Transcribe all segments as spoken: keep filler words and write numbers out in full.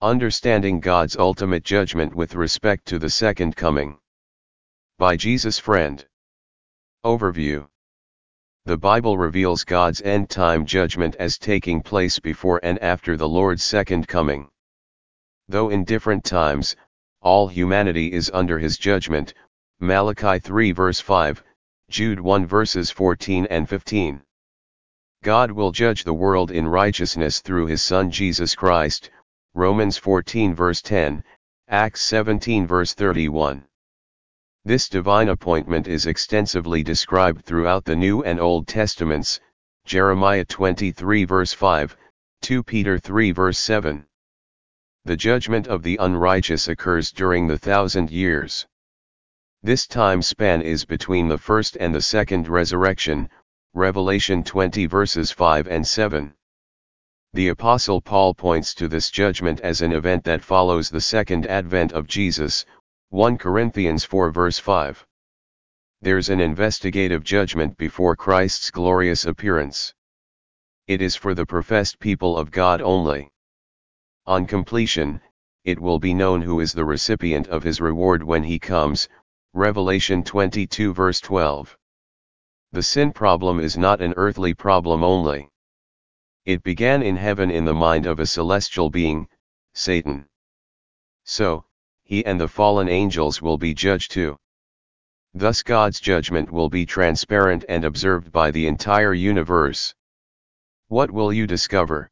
Understanding God's ultimate judgment with respect to the second coming. By Jesus Friend. Overview. The Bible reveals God's end-time judgment as taking place before and after the Lord's second coming. Though in different times, all humanity is under his judgment, Malachi three verse five, Jude one verses fourteen and fifteen. God will judge the world in righteousness through his Son Jesus Christ, Romans fourteen verse ten, Acts seventeen verse thirty-one. This divine appointment is extensively described throughout the New and Old Testaments, Jeremiah twenty-three verse five, Second Peter three verse seven. The judgment of the unrighteous occurs during the thousand years. This time span is between the first and the second resurrection, Revelation twenty verses five and seven. The Apostle Paul points to this judgment as an event that follows the second advent of Jesus, First Corinthians four verse five. There's an investigative judgment before Christ's glorious appearance. It is for the professed people of God only. On completion, it will be known who is the recipient of his reward when he comes, Revelation twenty-two verse twelve. The sin problem is not an earthly problem only. It began in heaven in the mind of a celestial being, Satan. So, he and the fallen angels will be judged too. Thus God's judgment will be transparent and observed by the entire universe. What will you discover?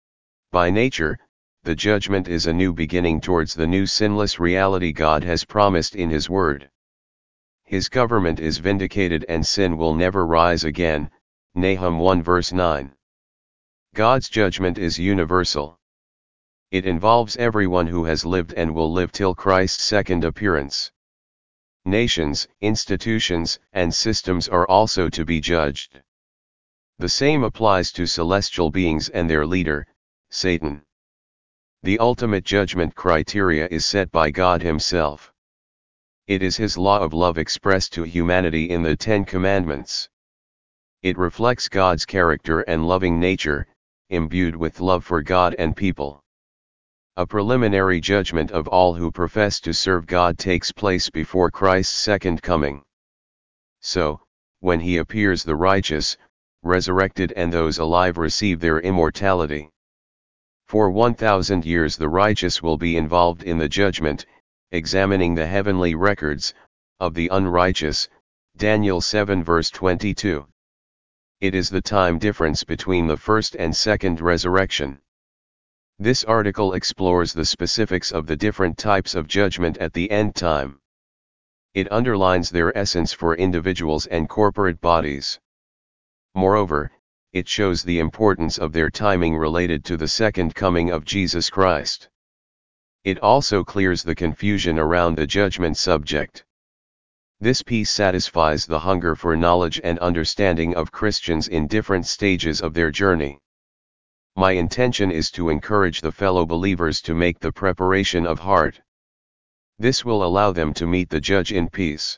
By nature, the judgment is a new beginning towards the new sinless reality God has promised in his word. His government is vindicated and sin will never rise again, Nahum one verse nine. God's judgment is universal. It involves everyone who has lived and will live till Christ's second appearance. Nations, institutions, and systems are also to be judged. The same applies to celestial beings and their leader, Satan. The ultimate judgment criteria is set by God himself. It is his law of love expressed to humanity in the Ten Commandments. It reflects God's character and loving nature, imbued with love for God and people. A preliminary judgment of all who profess to serve God takes place before Christ's second coming. So, when he appears, the righteous, resurrected and those alive receive their immortality. For one thousand years the righteous will be involved in the judgment, examining the heavenly records of the unrighteous, Daniel seven verse twenty-two. It is the time difference between the first and second resurrection. This article explores the specifics of the different types of judgment at the end time. It underlines their essence for individuals and corporate bodies. Moreover, it shows the importance of their timing related to the second coming of Jesus Christ. It also clears the confusion around the judgment subject. This piece satisfies the hunger for knowledge and understanding of Christians in different stages of their journey. My intention is to encourage the fellow believers to make the preparation of heart. This will allow them to meet the judge in peace.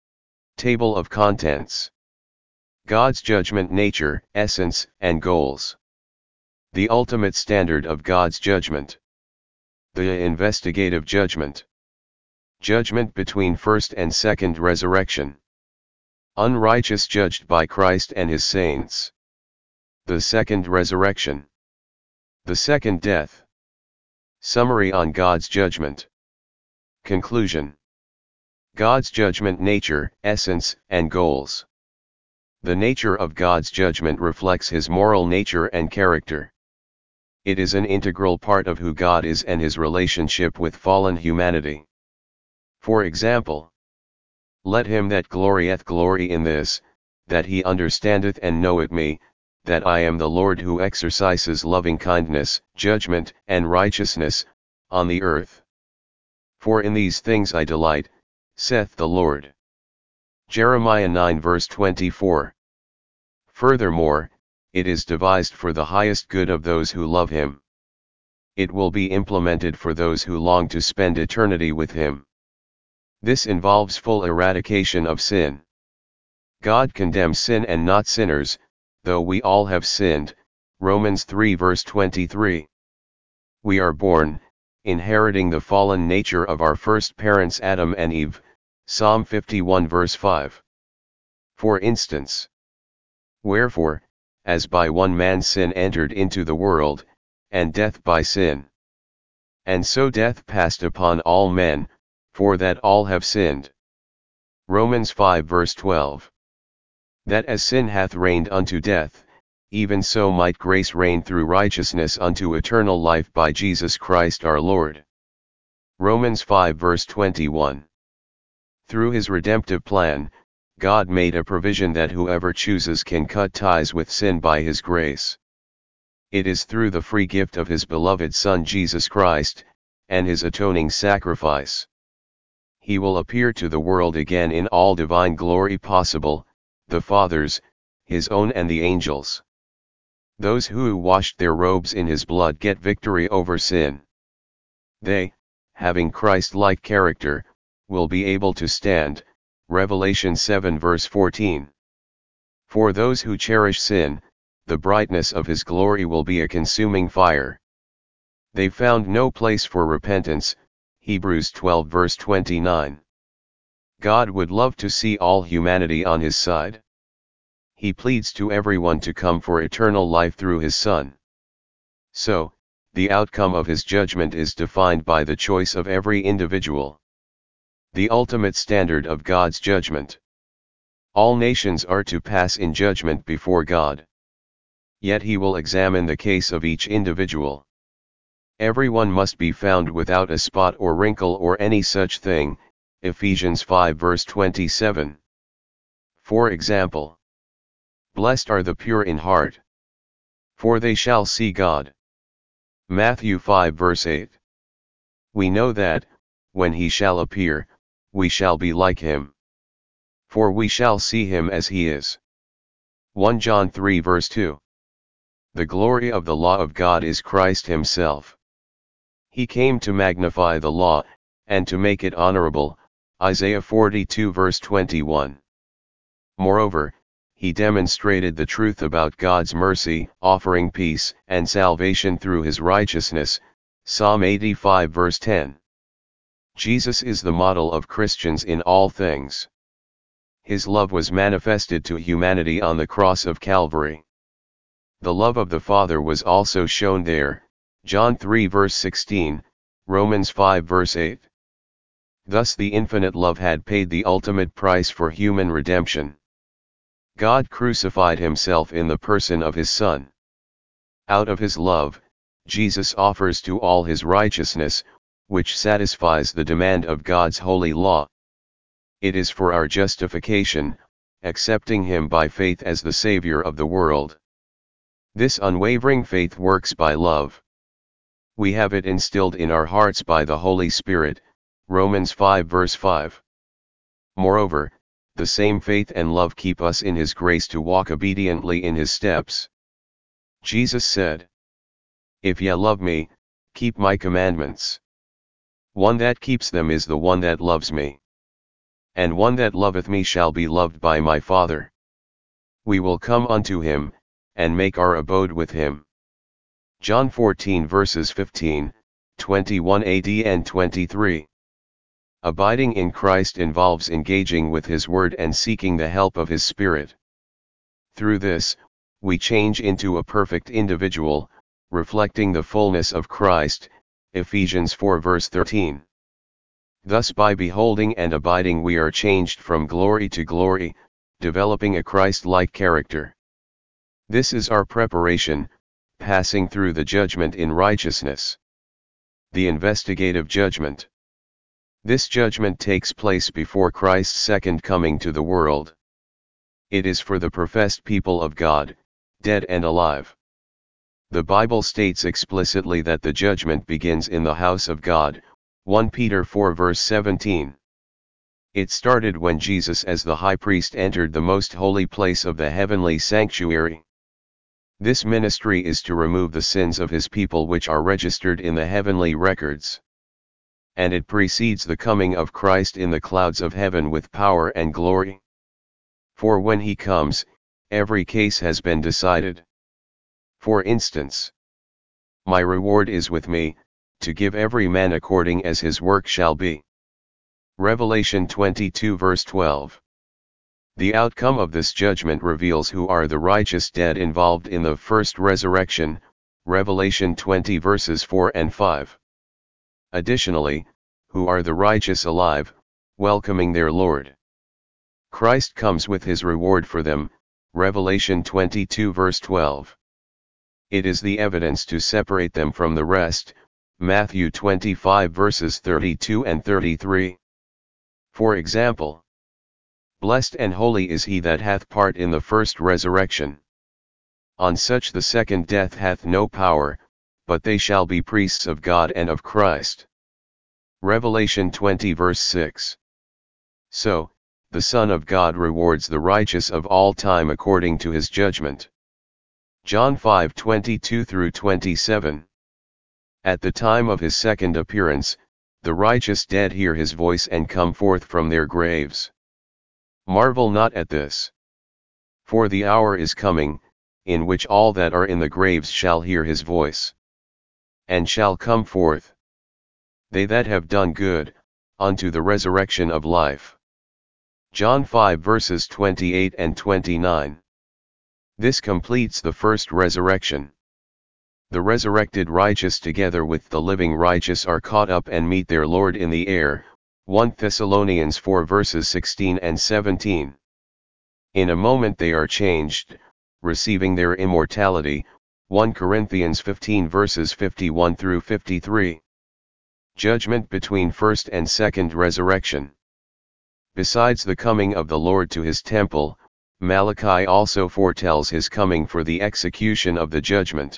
Table of Contents. God's judgment, nature, essence, and goals. The ultimate standard of God's judgment. The investigative judgment. Judgment between first and second resurrection. Unrighteous judged by Christ and his saints. The second resurrection. The second death. Summary on God's judgment. Conclusion. God's judgment, nature, essence, and goals. The nature of God's judgment reflects his moral nature and character. It is an integral part of who God is and his relationship with fallen humanity. For example, let him that glorieth glory in this, that he understandeth and knoweth me, that I am the Lord who exercises loving kindness, judgment, and righteousness, on the earth. For in these things I delight, saith the Lord. Jeremiah nine verse twenty-four. Furthermore, it is devised for the highest good of those who love him. It will be implemented for those who long to spend eternity with him. This involves full eradication of sin. God condemns sin and not sinners, though we all have sinned, Romans three verse twenty-three. We are born, inheriting the fallen nature of our first parents Adam and Eve, Psalm fifty-one verse five. For instance, wherefore, as by one man sin entered into the world, and death by sin. And so death passed upon all men, for that all have sinned. Romans five verse twelve. That as sin hath reigned unto death, even so might grace reign through righteousness unto eternal life by Jesus Christ our Lord. Romans five verse twenty-one. Through his redemptive plan, God made a provision that whoever chooses can cut ties with sin by his grace. It is through the free gift of his beloved Son Jesus Christ, and his atoning sacrifice. He will appear to the world again in all divine glory possible, the Father's, his own and the angels'. Those who washed their robes in his blood get victory over sin. They, having Christ-like character, will be able to stand, Revelation seven verse fourteen. For those who cherish sin, the brightness of his glory will be a consuming fire. They found no place for repentance, Hebrews twelve verse twenty-nine. God would love to see all humanity on his side. He pleads to everyone to come for eternal life through his Son. So, the outcome of his judgment is defined by the choice of every individual. The ultimate standard of God's judgment. All nations are to pass in judgment before God. Yet he will examine the case of each individual. Everyone must be found without a spot or wrinkle or any such thing, Ephesians five verse twenty-seven. For example, blessed are the pure in heart, for they shall see God. Matthew five verse eight. We know that, when he shall appear, we shall be like him. For we shall see him as he is. First John three verse two. The glory of the law of God is Christ himself. He came to magnify the law, and to make it honorable, Isaiah forty-two verse twenty-one. Moreover, he demonstrated the truth about God's mercy, offering peace and salvation through his righteousness, Psalm eighty-five verse ten. Jesus is the model of Christians in all things. His love was manifested to humanity on the cross of Calvary. The love of the Father was also shown there, John three verse sixteen, Romans five verse eight. Thus the infinite love had paid the ultimate price for human redemption. God crucified himself in the person of his Son. Out of his love, Jesus offers to all his righteousness, which satisfies the demand of God's holy law. It is for our justification, accepting him by faith as the Savior of the world. This unwavering faith works by love. We have it instilled in our hearts by the Holy Spirit, Romans five verse five. Moreover, the same faith and love keep us in his grace to walk obediently in his steps. Jesus said, "If ye love me, keep my commandments. One that keeps them is the one that loves me. And one that loveth me shall be loved by my Father. We will come unto him, and make our abode with him." John fourteen verses fifteen, twenty-one and twenty-three. Abiding in Christ involves engaging with his word and seeking the help of his Spirit. Through this, we change into a perfect individual, reflecting the fullness of Christ, Ephesians four verse thirteen. Thus by beholding and abiding we are changed from glory to glory, developing a Christ-like character. This is our preparation, passing through the judgment in righteousness. The investigative judgment. This judgment takes place before Christ's second coming to the world. It is for the professed people of God, dead and alive. The Bible states explicitly that the judgment begins in the house of God, First Peter four verse seventeen. It started when Jesus as the high priest entered the most holy place of the heavenly sanctuary. This ministry is to remove the sins of his people which are registered in the heavenly records. And it precedes the coming of Christ in the clouds of heaven with power and glory. For when he comes, every case has been decided. For instance, my reward is with me, to give every man according as his work shall be. Revelation twenty-two verse twelve. The outcome of this judgment reveals who are the righteous dead involved in the first resurrection, Revelation twenty verses four and five. Additionally, who are the righteous alive, welcoming their Lord. Christ comes with his reward for them, Revelation twenty-two verse twelve. It is the evidence to separate them from the rest, Matthew twenty-five verses thirty-two and thirty-three. For example, blessed and holy is he that hath part in the first resurrection. On such the second death hath no power, but they shall be priests of God and of Christ. Revelation twenty verse six. So, the Son of God rewards the righteous of all time according to his judgment. John five twenty-two through twenty-seven. At the time of his second appearance, the righteous dead hear his voice and come forth from their graves. Marvel not at this. For the hour is coming, in which all that are in the graves shall hear his voice, and shall come forth. They that have done good, unto the resurrection of life. John five verses twenty-eight and twenty-nine. This completes the first resurrection. The resurrected righteous together with the living righteous are caught up and meet their Lord in the air, First Thessalonians four verses sixteen and seventeen. In a moment they are changed, receiving their immortality, First Corinthians fifteen verses fifty-one through fifty-three. Judgment between first and second resurrection. Besides the coming of the Lord to his temple, Malachi also foretells his coming for the execution of the judgment.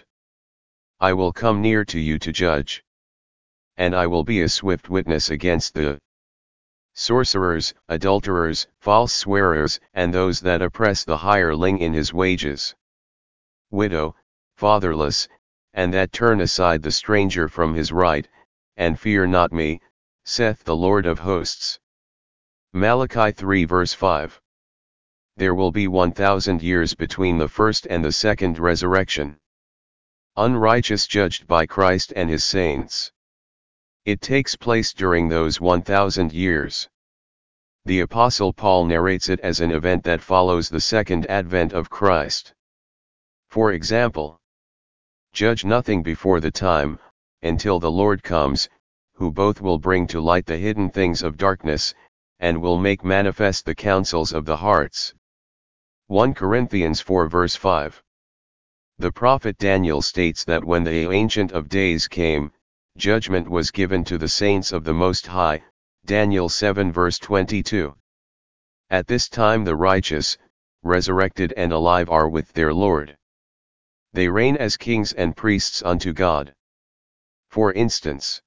I will come near to you to judge. And I will be a swift witness against the sorcerers, adulterers, false swearers, and those that oppress the hireling in his wages, widow, fatherless, and that turn aside the stranger from his right, and fear not me, saith the Lord of hosts. Malachi three verse five. There will be one thousand years between the first and the second resurrection. Unrighteous judged by Christ and his saints. It takes place during those one thousand years. The Apostle Paul narrates it as an event that follows the second advent of Christ. For example, judge nothing before the time, until the Lord comes, who both will bring to light the hidden things of darkness, and will make manifest the counsels of the hearts. First Corinthians four verse five. The prophet Daniel states that when the Ancient of Days came, judgment was given to the saints of the Most High, Daniel seven verse twenty-two. At this time the righteous, resurrected and alive are with their Lord. They reign as kings and priests unto God. For instance,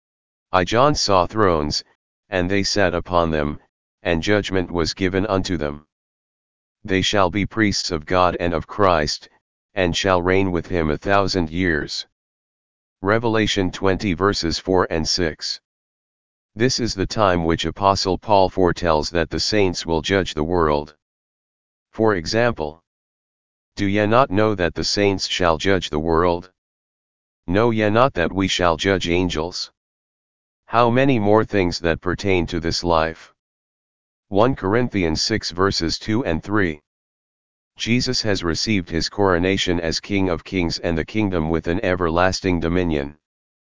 I John saw thrones, and they sat upon them, and judgment was given unto them. They shall be priests of God and of Christ, and shall reign with him a thousand years. Revelation twenty verses four and six. This is the time which Apostle Paul foretells that the saints will judge the world. For example, do ye not know that the saints shall judge the world? Know ye not that we shall judge angels? How many more things that pertain to this life? First Corinthians six verses two and three. Jesus has received his coronation as King of Kings and the kingdom with an everlasting dominion.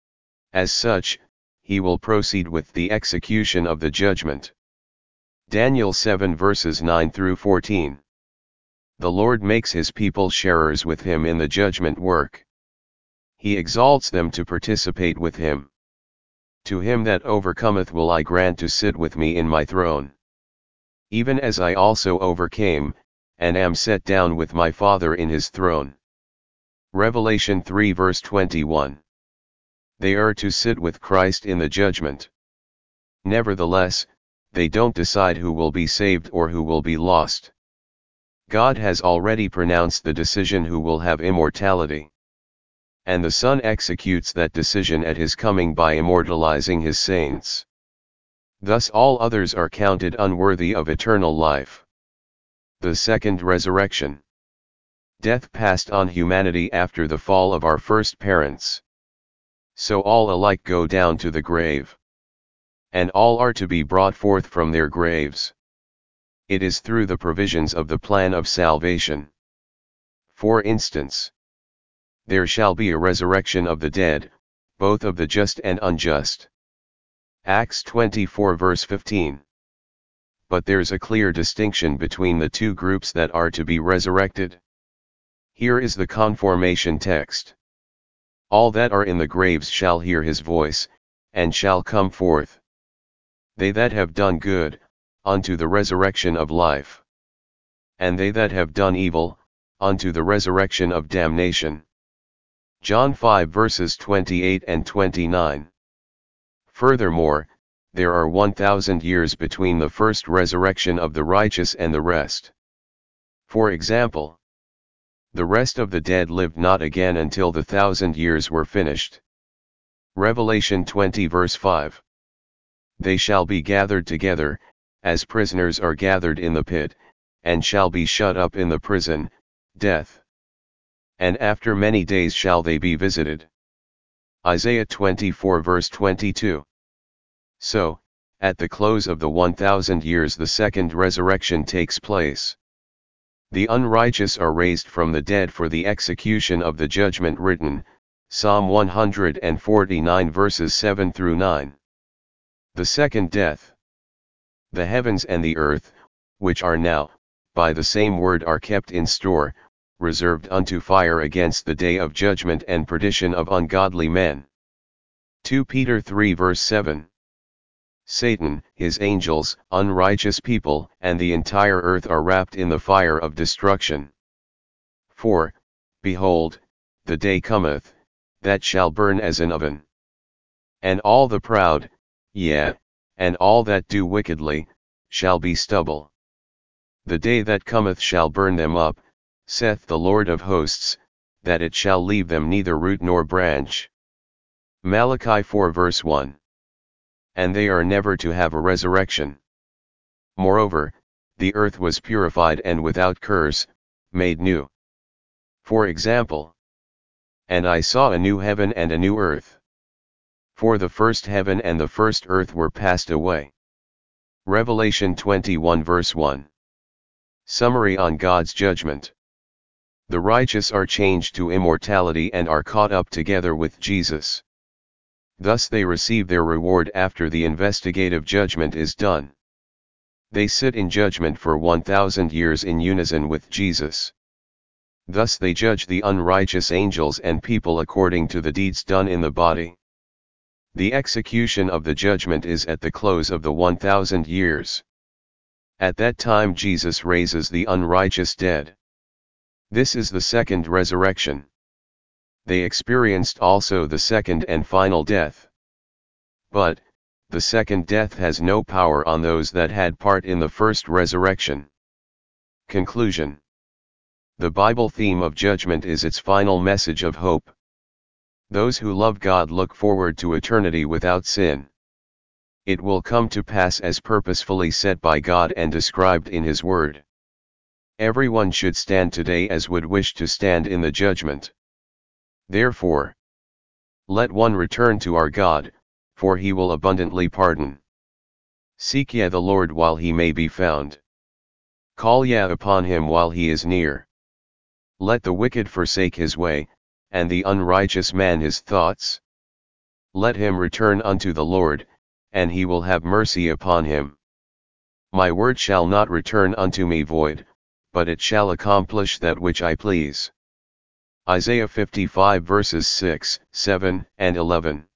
As such, he will proceed with the execution of the judgment. Daniel seven verses nine through fourteen. The Lord makes his people sharers with him in the judgment work. He exalts them to participate with him. To him that overcometh will I grant to sit with me in my throne, even as I also overcame, and am set down with my Father in his throne. Revelation three verse twenty-one. They are to sit with Christ in the judgment. Nevertheless, they don't decide who will be saved or who will be lost. God has already pronounced the decision who will have immortality. And the Son executes that decision at his coming by immortalizing his saints. Thus all others are counted unworthy of eternal life. The second resurrection. Death passed on humanity after the fall of our first parents. So all alike go down to the grave. And all are to be brought forth from their graves. It is through the provisions of the plan of salvation. For instance, there shall be a resurrection of the dead, both of the just and unjust. Acts twenty-four verse fifteen. But there's a clear distinction between the two groups that are to be resurrected. Here is the confirmation text. All that are in the graves shall hear his voice, and shall come forth. They that have done good, unto the resurrection of life. And they that have done evil, unto the resurrection of damnation. John five verses twenty-eight and twenty-nine. Furthermore, there are one thousand years between the first resurrection of the righteous and the rest. For example, the rest of the dead lived not again until the thousand years were finished. Revelation twenty verse five. They shall be gathered together, as prisoners are gathered in the pit, and shall be shut up in the prison, death. And after many days shall they be visited. Isaiah twenty-four verse twenty-two. So, at the close of the one thousand years the second resurrection takes place. The unrighteous are raised from the dead for the execution of the judgment written, Psalm one forty-nine verses seven through nine. The second death. The heavens and the earth, which are now, by the same word are kept in store, reserved unto fire against the day of judgment and perdition of ungodly men. Second Peter three verse seven. Satan, his angels, unrighteous people, and the entire earth are wrapped in the fire of destruction. For, behold, the day cometh, that shall burn as an oven. And all the proud, yea, and all that do wickedly, shall be stubble. The day that cometh shall burn them up, saith the Lord of hosts, that it shall leave them neither root nor branch. Malachi four verse one. And they are never to have a resurrection. Moreover, the earth was purified and without curse, made new. For example, and I saw a new heaven and a new earth. For the first heaven and the first earth were passed away. Revelation twenty-one verse one. Summary on God's judgment. The righteous are changed to immortality and are caught up together with Jesus. Thus they receive their reward after the investigative judgment is done. They sit in judgment for one thousand years in unison with Jesus. Thus they judge the unrighteous angels and people according to the deeds done in the body. The execution of the judgment is at the close of the one thousand years. At that time Jesus raises the unrighteous dead. This is the second resurrection. They experienced also the second and final death. But, the second death has no power on those that had part in the first resurrection. Conclusion. The Bible theme of judgment is its final message of hope. Those who love God look forward to eternity without sin. It will come to pass as purposefully set by God and described in His Word. Everyone should stand today as would wish to stand in the judgment. Therefore, let one return to our God, for He will abundantly pardon. Seek ye the Lord while He may be found. Call ye upon Him while He is near. Let the wicked forsake his way, and the unrighteous man his thoughts. Let him return unto the Lord, and He will have mercy upon him. My word shall not return unto me void, but it shall accomplish that which I please. Isaiah fifty-five verses six, seven, and eleven.